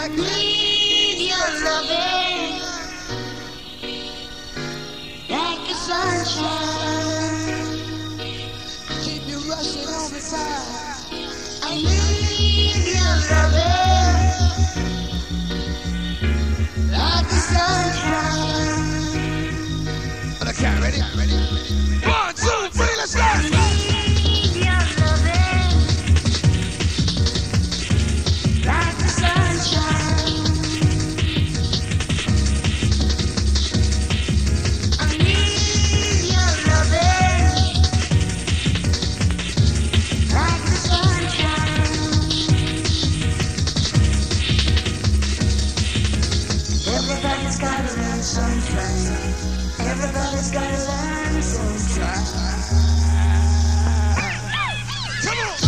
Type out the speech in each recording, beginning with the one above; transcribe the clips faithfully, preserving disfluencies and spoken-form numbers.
need your loving like the sunshine. Keep you rushing on the side. I need your loving like the sunshine. Okay, ready? Ready? One, two, three, let's go! Everybody's gotta learn something. Everybody's gotta learn something. Come on!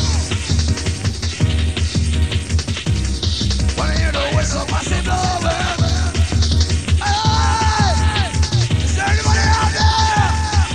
Wanna hear the whistle, pass it over. Hey! Is there anybody out there?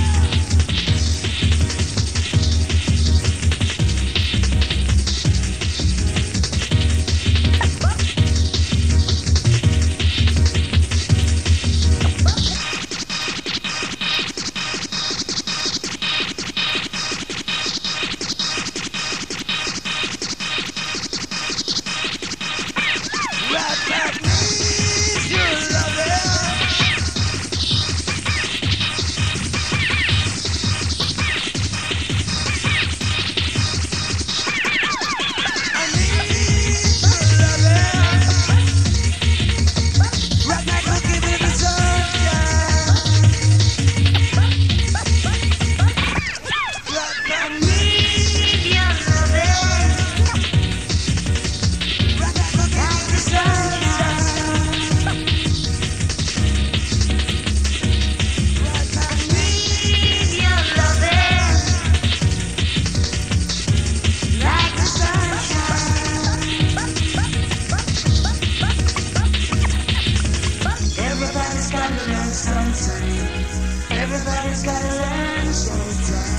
Everybody's gotta learn something.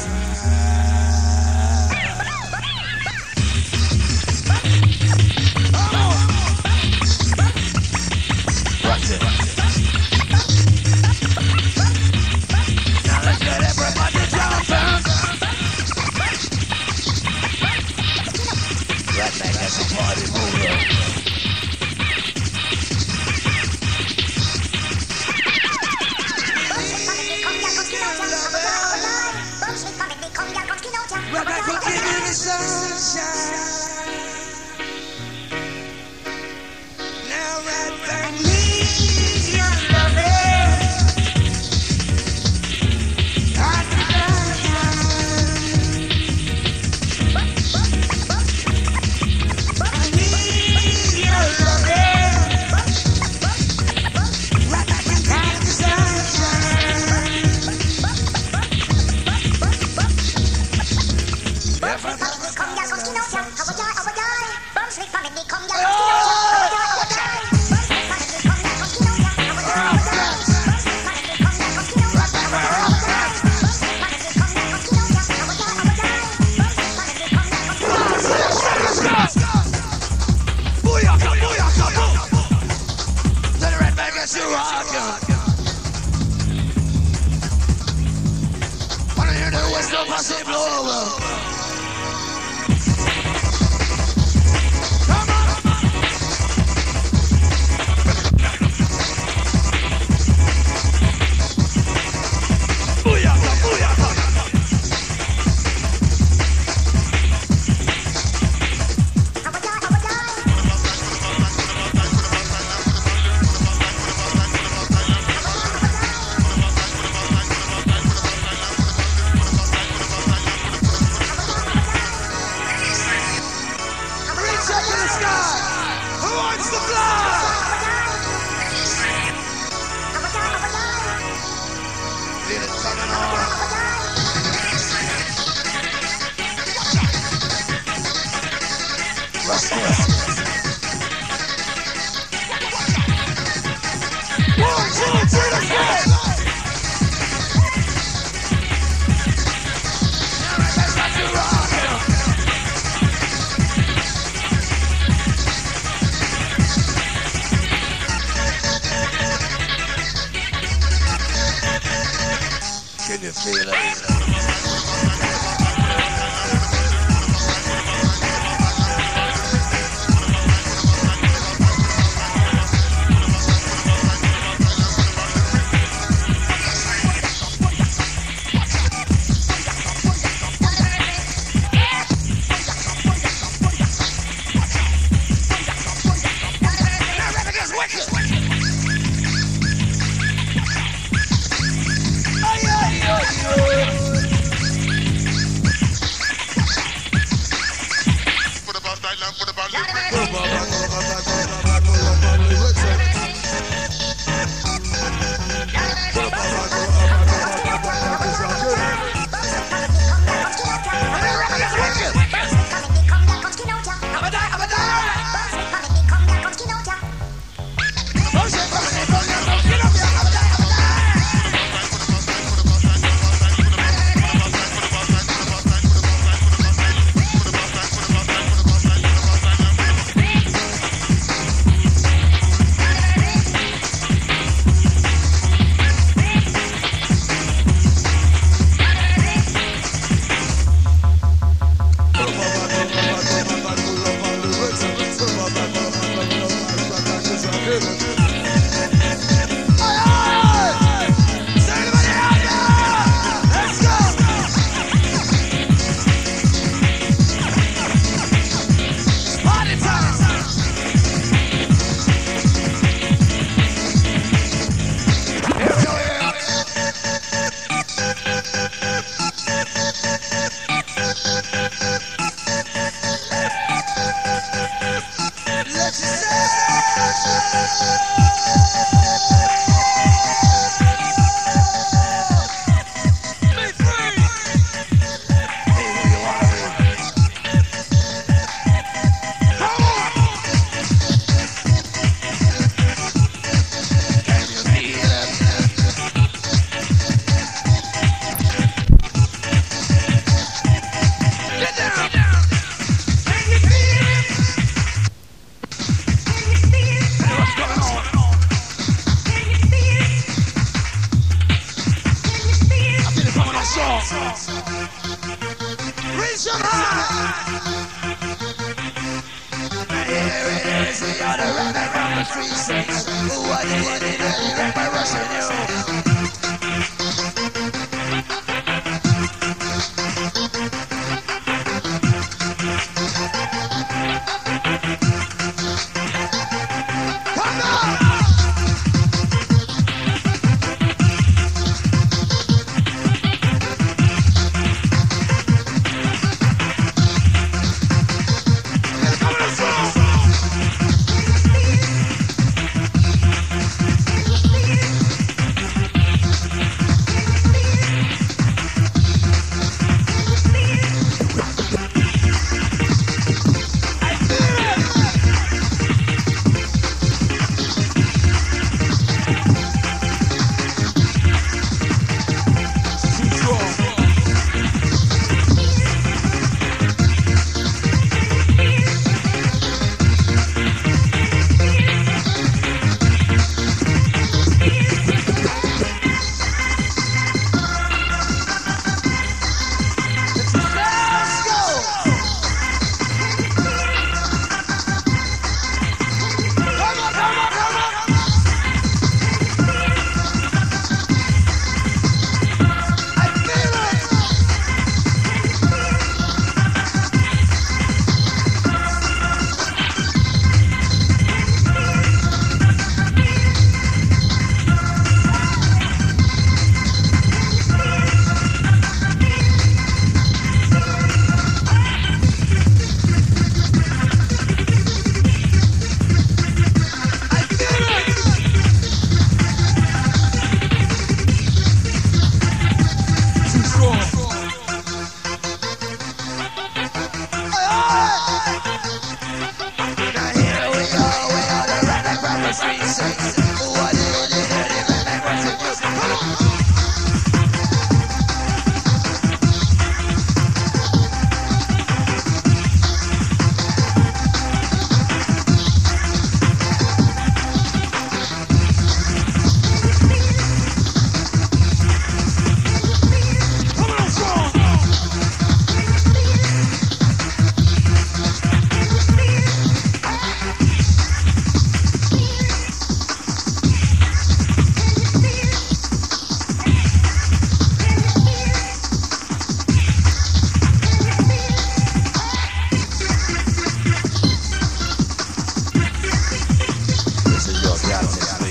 Watch it. Now let's get everybody jumping. Right back at the party mover. Right back to give me the sunshine. Now right back. I need your loving like the sunshine. I need your loving right back like the sunshine. Wanna hear the whistle, pass it over. Come on. Booyaka, booyaka. Can you feel it?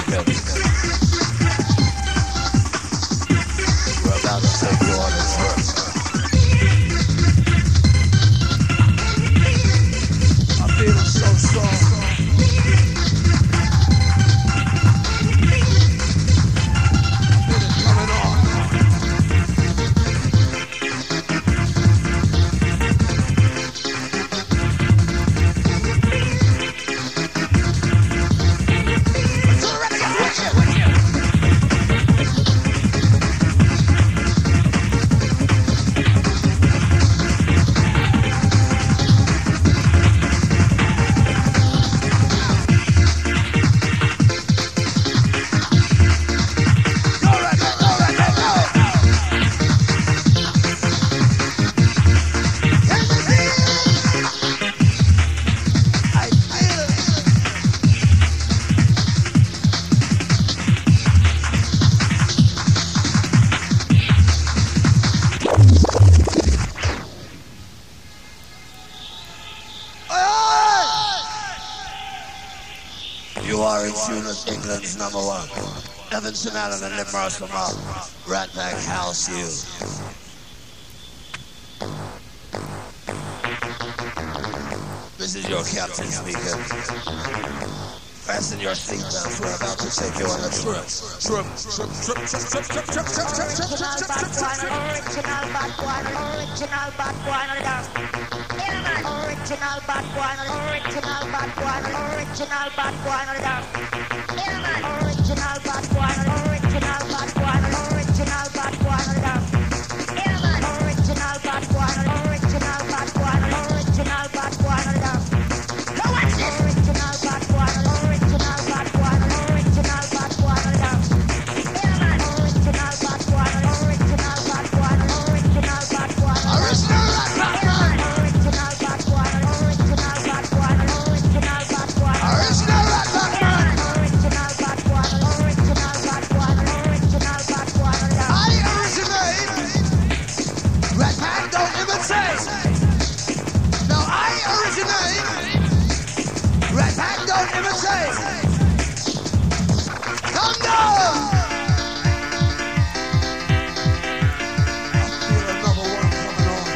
speaking. We're about to take you on a trip. I'm feeling so strong. Feel it coming on. You are in tune with England's number one. Evanson Allen and Lim Marshall. Rat Pack House you. This is your captain speaking. Fasten your seatbelts, we're about to take you on a trip. Trip, trip, trip, trip, trip, trip, trip, trip, trip, trip, trip, trip, trip, trip. Original bad one, original bad one, original bad one, original bad one, original bad one, original bad one, original bad one, original bad one, original bad one, original bad one, original bad one. Now watch this. Original bad one, original bad one, original bad one, original bad one, original bad one, original bad one, Original Rat Pack. original bad one, original bad one, original bad one, Original Rat Pack man. original bad one, original bad one, original bad one. I originate. Rat Pack don't imitate. No, I originate. Rat Pack don't imitate. Come down. I feel another one coming on.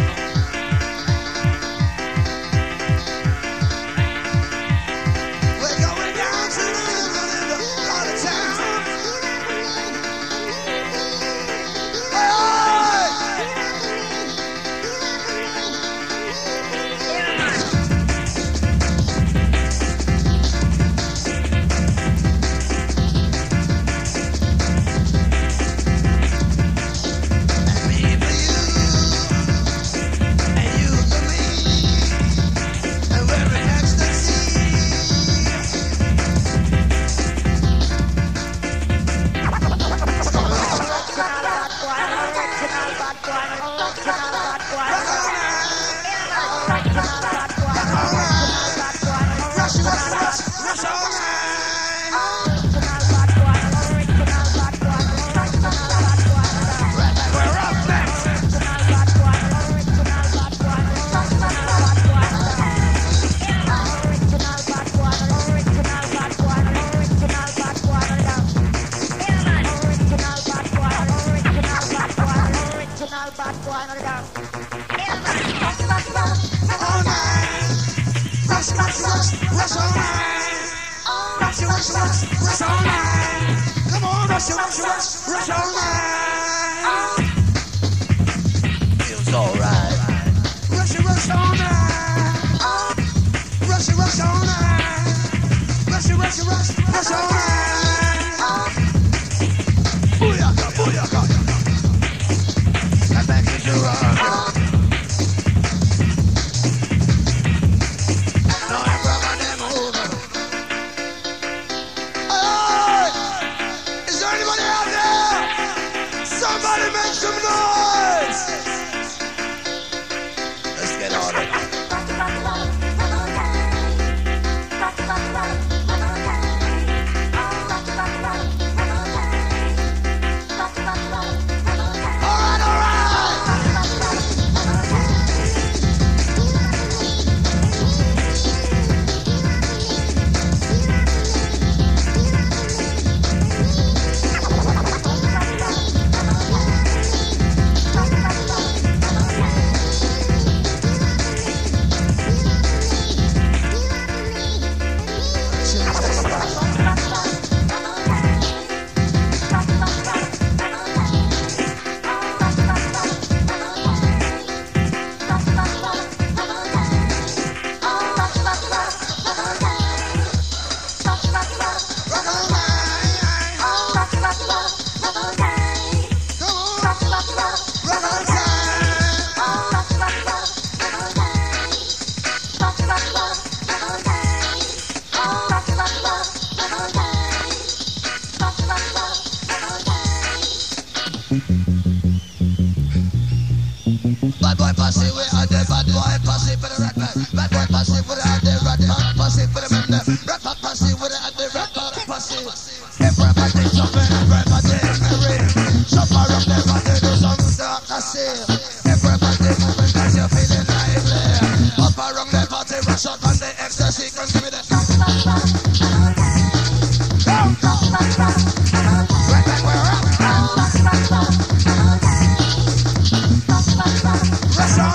We're going down to the river in the out of town. Hey, and me for you, and you for me, and we're in ecstasy. Rush, rush, rush, rush all night. We're up next. All night. Rush, rush, rush, rush all night. Rush, rush, rush, rush all night. Come on, rush, rush, rush, rush all night. Feels alright. Rush, rush all night. Rush, rush all night. Rush, rush, rush, rush all night. Booyaka, booyaka. And back into our no, I'm from them over. Hey! Is there anybody out there? Somebody make some noise! Let's get on it. Bad boy posse, we are the bad boy posse for the rat man. Bad boy posse, we are the rat man posse for the men there. Rat man posse, we are the rat man posse. Everybody jumping, everybody merry. Jump around the body, do some stuff to see. Everybody moving 'cause you're feeling lively. Up around the party, rush out on the ecstasy, come give me the. Right back where we're at. Rush on.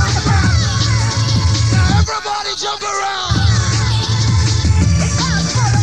Jump around.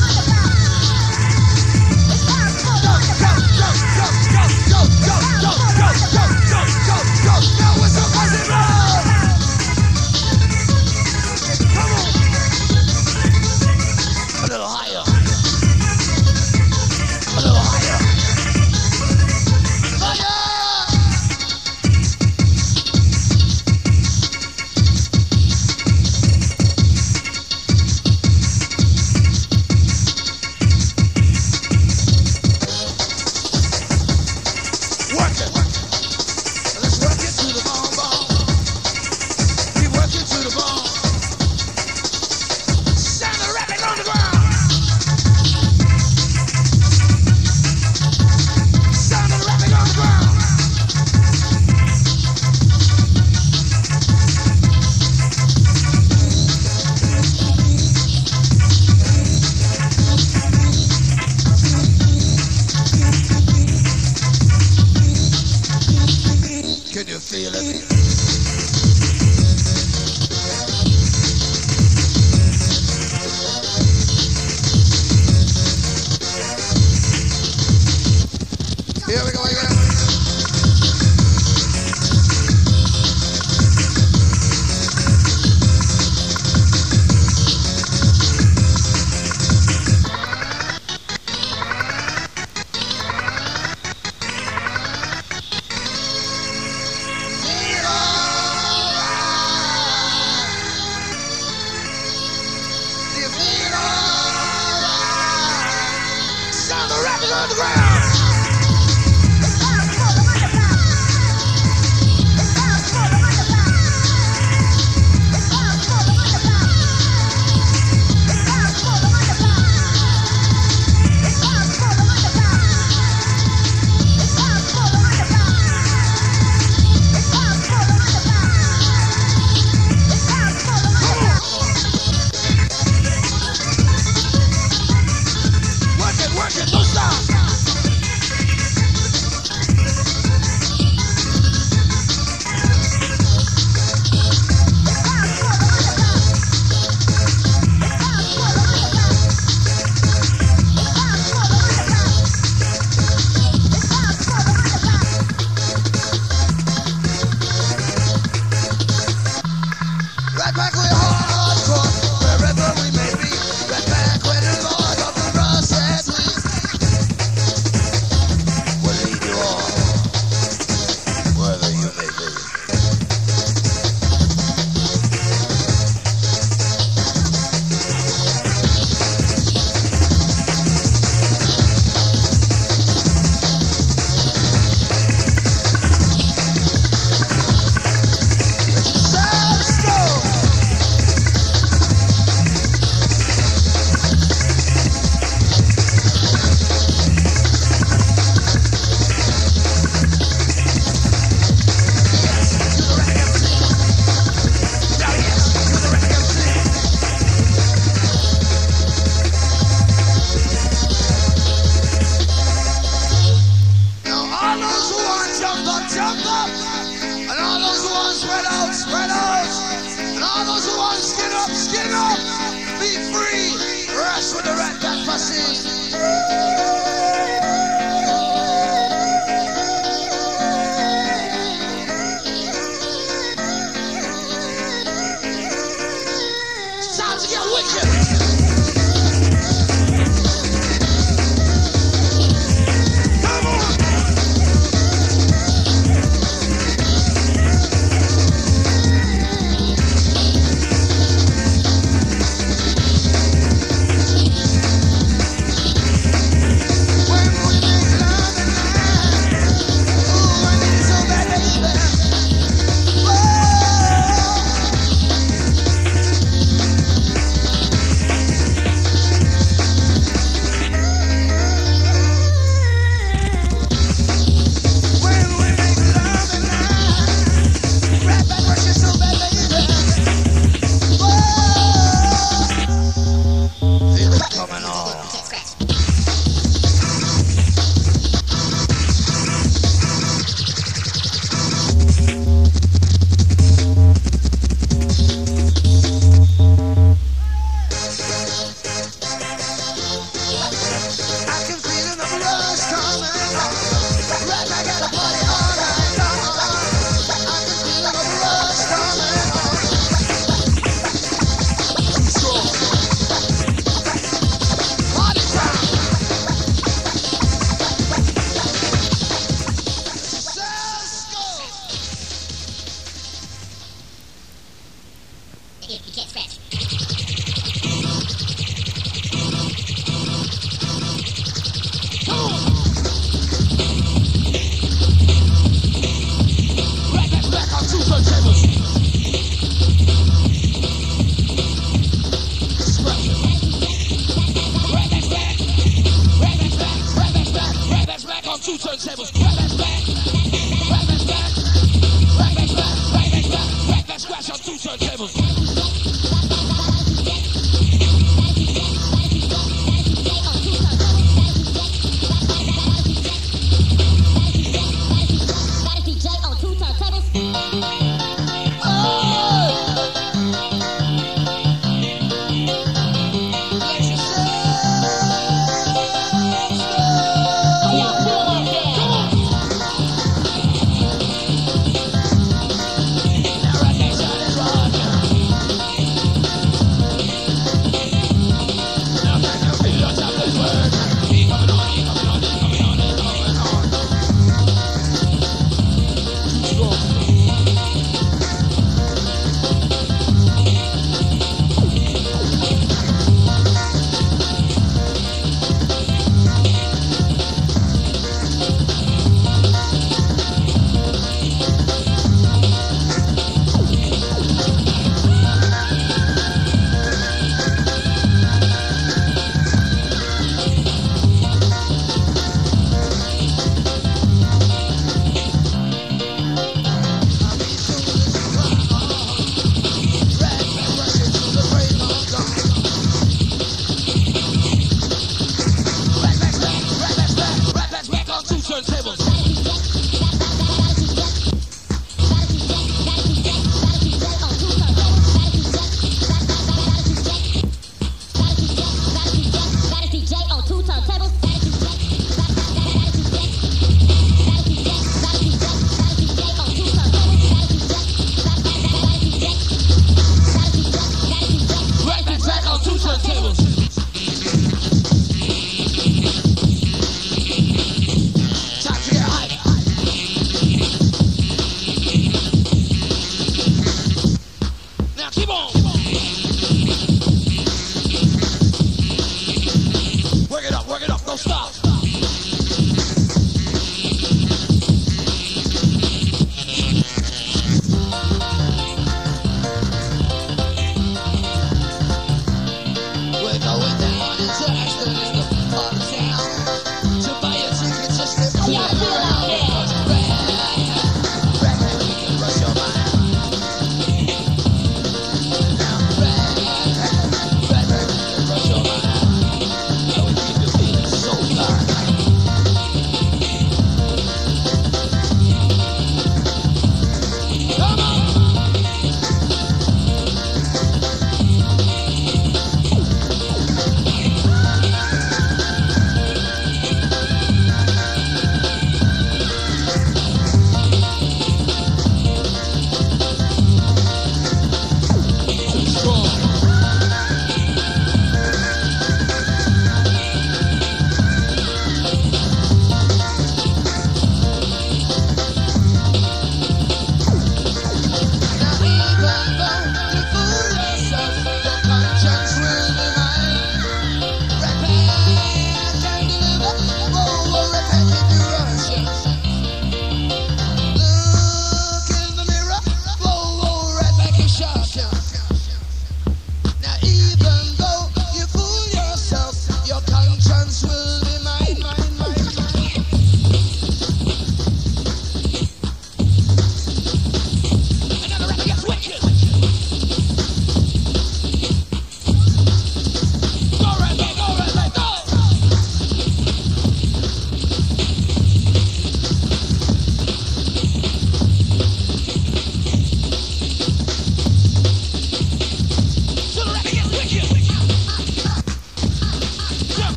on the ground.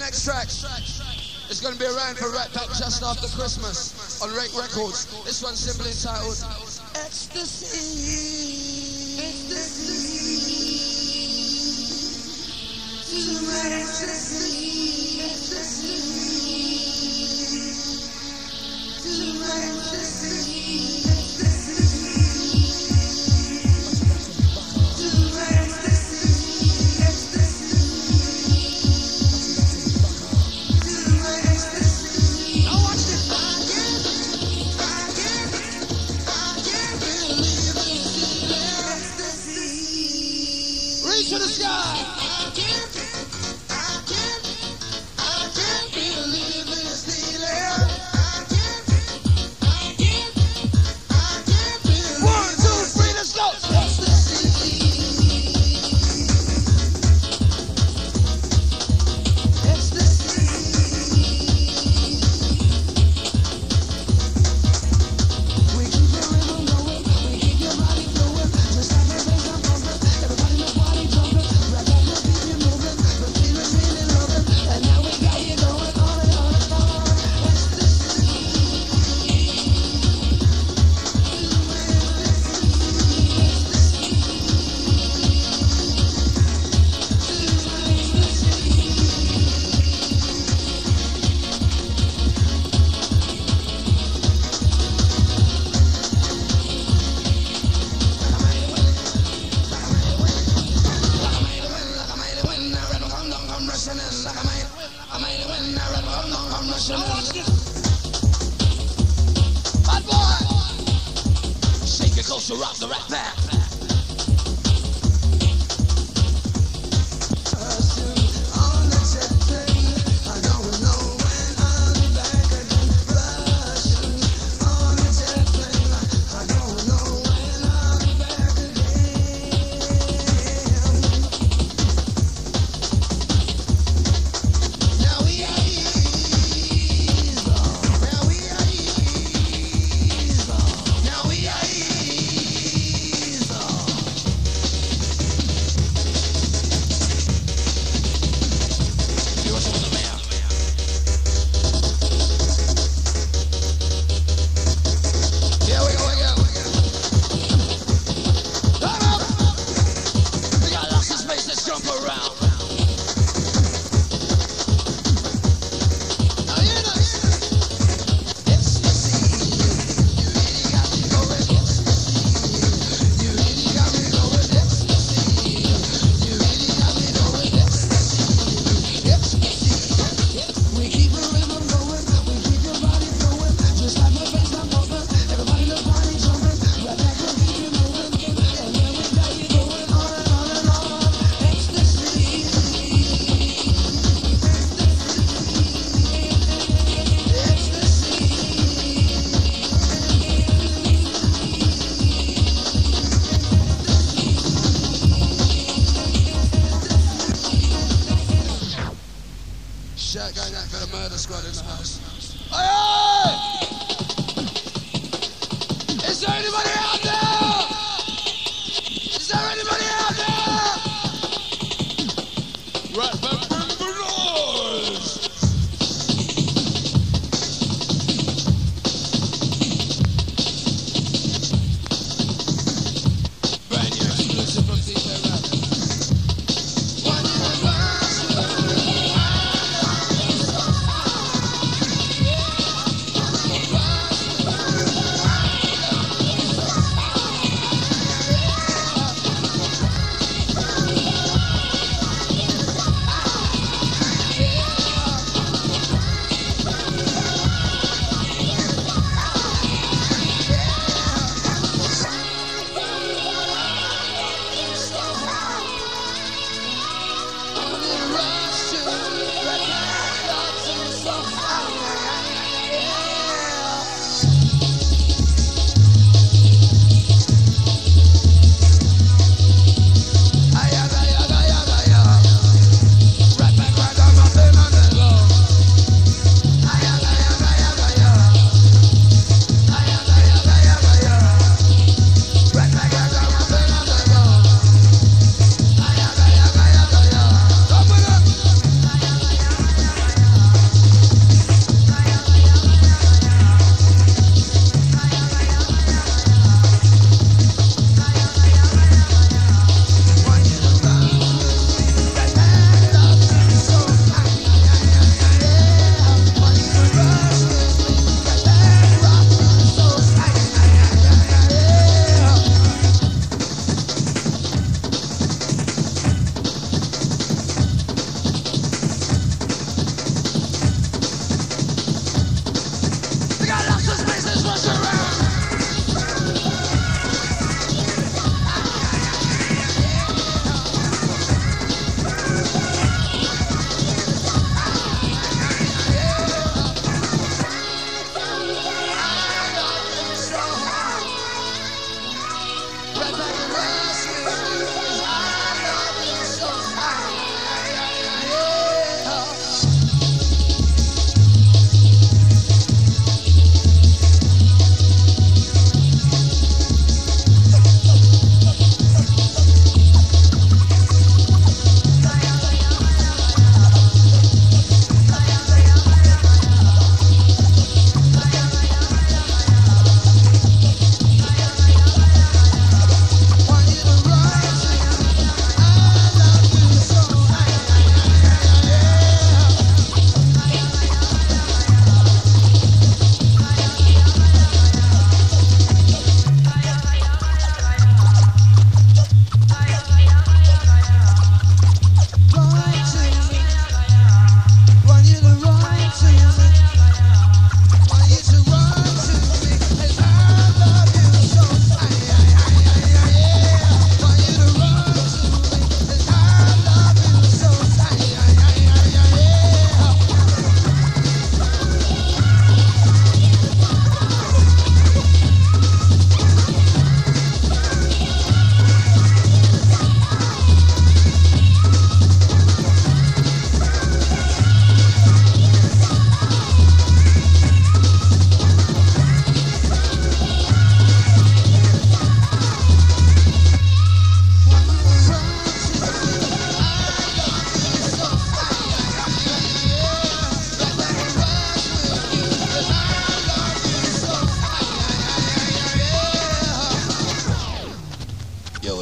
next track is going to be around for Rat Pack just after Christmas on Rake Records. This one's simply entitled Ecstasy. Ecstasy. To my ecstasy. Ecstasy. To my ecstasy. To the sky. I can't, I can't, I can't believe this feeling. I can't, I can't, I can't believe. One, two, three, let's go. Ecstasy. Ecstasy. We keep the rhythm going, we keep your body flowing, just like the bass I'm pumping. Everybody knows why. Bad boy, shake it closer, rock the Rat Pack.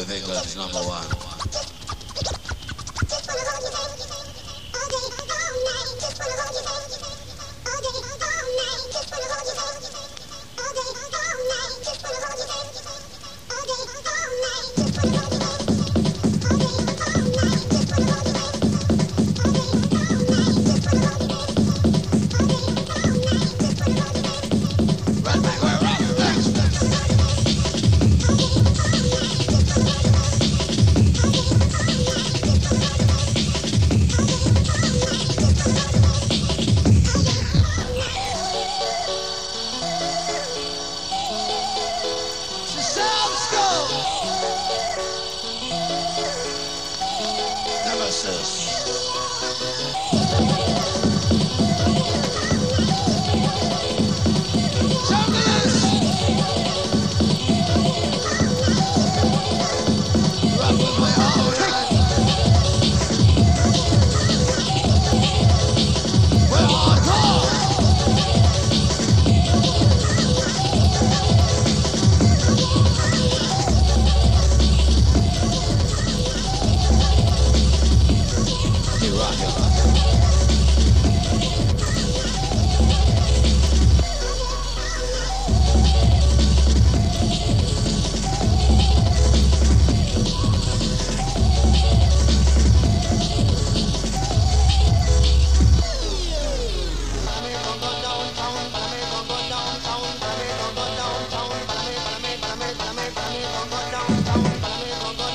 with England's number one.